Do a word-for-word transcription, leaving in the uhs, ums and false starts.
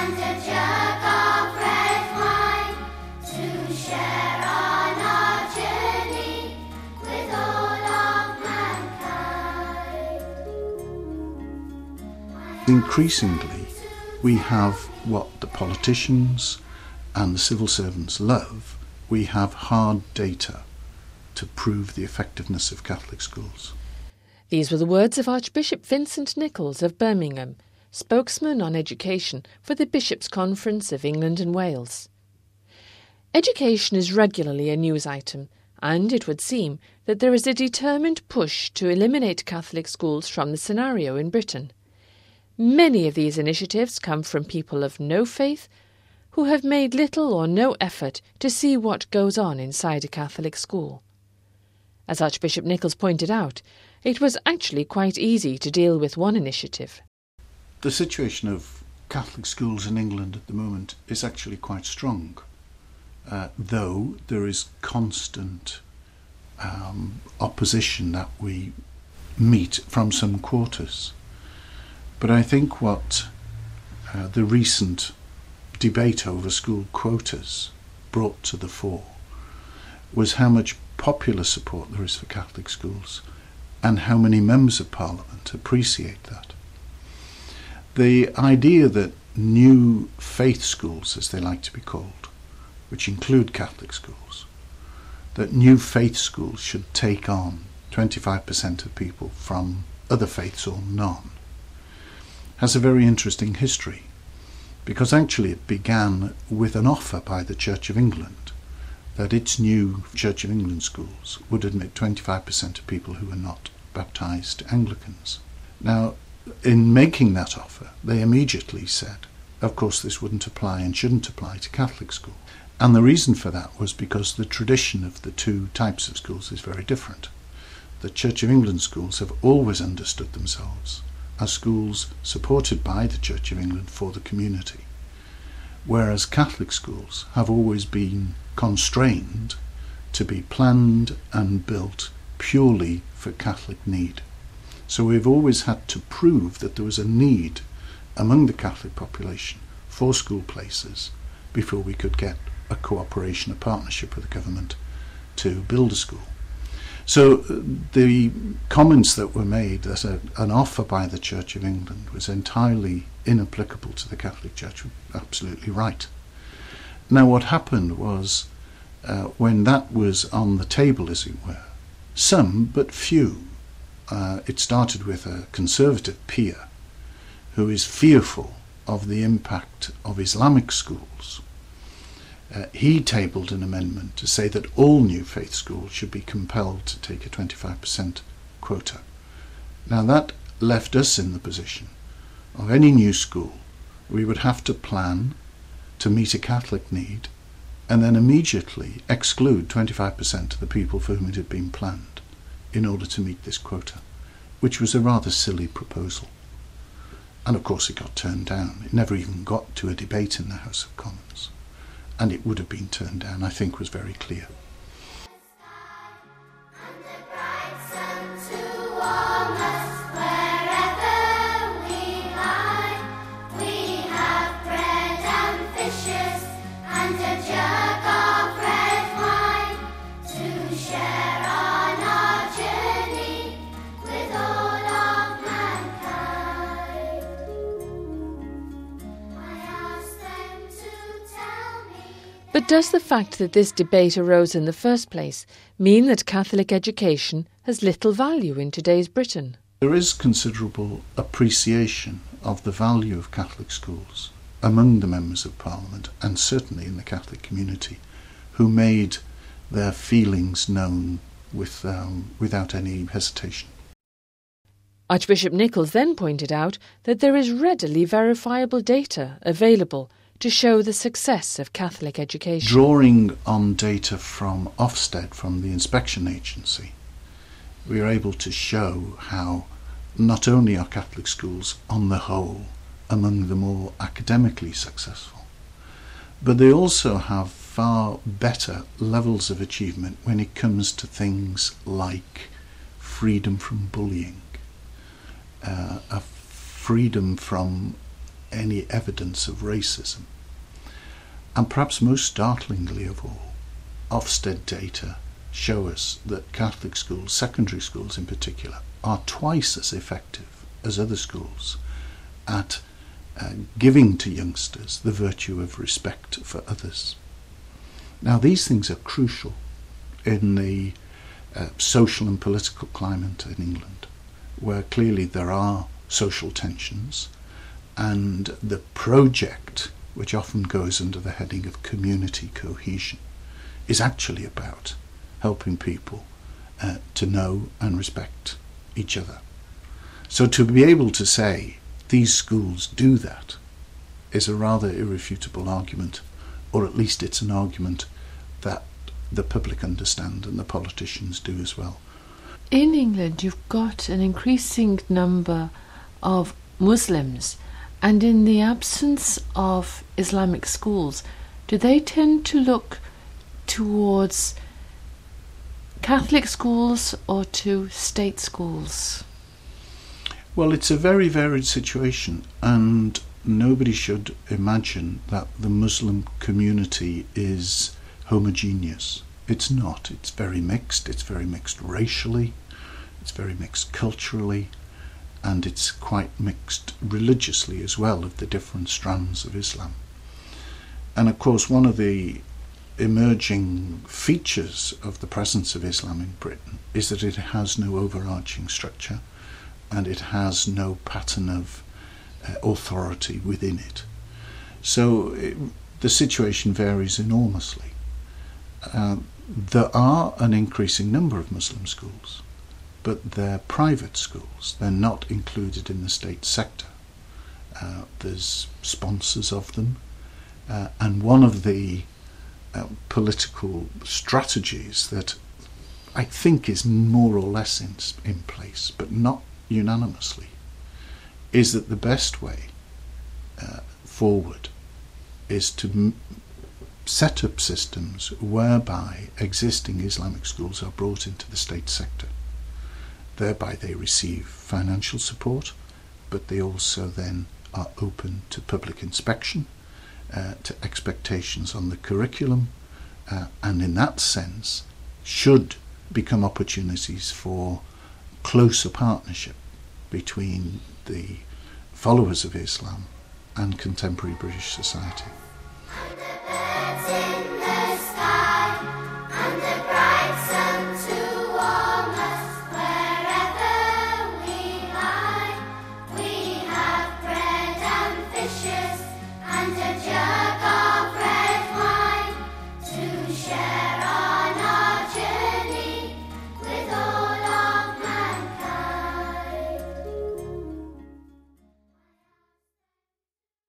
and a jug of red wine to share on our journey with all of mankind. Increasingly, we have what the politicians and the civil servants love. We have hard data to prove the effectiveness of Catholic schools. These were the words of Archbishop Vincent Nichols of Birmingham, spokesman on education for the Bishops' Conference of England and Wales. Education is regularly a news item, and it would seem that there is a determined push to eliminate Catholic schools from the scenario in Britain. Many of these initiatives come from people of no faith who have made little or no effort to see what goes on inside a Catholic school. As Archbishop Nichols pointed out, it was actually quite easy to deal with one initiative. The situation of Catholic schools in England at the moment is actually quite strong, uh, though there is constant um, opposition that we meet from some quarters. But I think what uh, the recent debate over school quotas brought to the fore was how much popular support there is for Catholic schools and how many members of Parliament appreciate that. The idea that new faith schools, as they like to be called, which include Catholic schools, that new faith schools should take on twenty-five percent of people from other faiths or none, has a very interesting history, because actually it began with an offer by the Church of England that its new Church of England schools would admit twenty-five percent of people who were not baptised Anglicans. Now, in making that offer, they immediately said, of course this wouldn't apply and shouldn't apply to Catholic schools. And the reason for that was because the tradition of the two types of schools is very different. The Church of England schools have always understood themselves as schools supported by the Church of England for the community, whereas Catholic schools have always been constrained to be planned and built purely for Catholic need. So we've always had to prove that there was a need among the Catholic population for school places before we could get a cooperation, a partnership with the government to build a school. So the comments that were made that a, an offer by the Church of England was entirely inapplicable to the Catholic Church were absolutely right. Now what happened was, uh, when that was on the table, as it were, some, but few, uh, it started with a conservative peer who is fearful of the impact of Islamic schools. Uh, he tabled an amendment to say that all new faith schools should be compelled to take a twenty-five percent quota. Now that left us in the position of any new school, we would have to plan to meet a Catholic need and then immediately exclude twenty-five percent of the people for whom it had been planned in order to meet this quota, which was a rather silly proposal. And of course it got turned down. It never even got to a debate in the House of Commons. And it would have been turned down, I think was very clear. But does the fact that this debate arose in the first place mean that Catholic education has little value in today's Britain? There is considerable appreciation of the value of Catholic schools among the members of Parliament and certainly in the Catholic community, who made their feelings known with, um, without any hesitation. Archbishop Nichols then pointed out that there is readily verifiable data available to show the success of Catholic education. Drawing on data from Ofsted, from the inspection agency, we are able to show how not only are Catholic schools on the whole among the more academically successful, but they also have far better levels of achievement when it comes to things like freedom from bullying, uh, a freedom from any evidence of racism. And perhaps most startlingly of all, Ofsted data show us that Catholic schools, secondary schools in particular, are twice as effective as other schools at uh, giving to youngsters the virtue of respect for others. Now, these things are crucial in the uh, social and political climate in England, where clearly there are social tensions, and the project, which often goes under the heading of community cohesion, is actually about helping people uh, to know and respect each other. So to be able to say these schools do that is a rather irrefutable argument, or at least it's an argument that the public understand and the politicians do as well. In England, you've got an increasing number of Muslims, and in the absence of Islamic schools, do they tend to look towards Catholic schools or to state schools? Well, it's a very varied situation, and nobody should imagine that the Muslim community is homogeneous. It's not. It's very mixed. It's very mixed racially, it's very mixed culturally, and it's quite mixed religiously as well, of the different strands of Islam. And of course, one of the emerging features of the presence of Islam in Britain is that it has no overarching structure, and it has no pattern of uh, authority within it. So it, the situation varies enormously. Uh, there are an increasing number of Muslim schools, but they're private schools. They're not included in the state sector. Uh, there's sponsors of them, uh, and one of the uh, political strategies that I think is more or less in, in place, but not unanimously, is that the best way uh, forward is to m- set up systems whereby existing Islamic schools are brought into the state sector. Thereby they receive financial support, but they also then are open to public inspection, uh, to expectations on the curriculum, uh, and in that sense should become opportunities for closer partnership between the followers of Islam and contemporary British society.